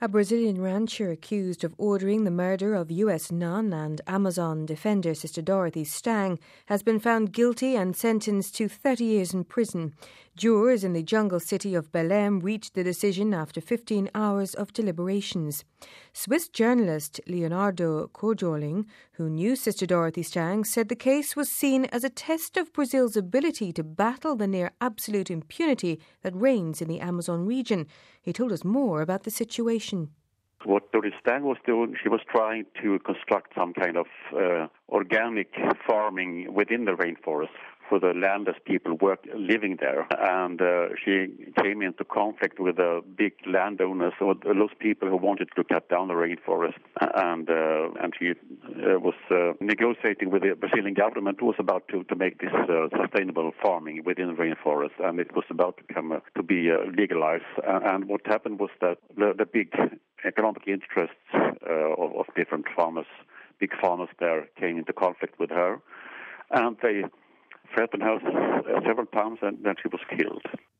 A Brazilian rancher accused of ordering the murder of US nun and Amazon defender Sister Dorothy Stang has been found guilty and sentenced to 30 years in prison. Jurors in the jungle city of Belém reached the decision after 15 hours of deliberations. Swiss journalist Leonardo Kojoling, who knew Sister Dorothy Stang, said the case was seen as a test of Brazil's ability to battle the near-absolute impunity that reigns in the Amazon region. He told us more about the situation. What Dorothy Stang was doing, she was trying to construct some kind of organic farming within the rainforest for the landless people living there. And she came into conflict with the big landowners, or those people who wanted to cut down the rainforest. And she was negotiating with the Brazilian government, who was about to make this sustainable farming within the rainforest. And it was about to be legalized. And what happened was that the big economic interests of different farmers, big farmers there, came into conflict with her. And they threatened her several times, and then she was killed.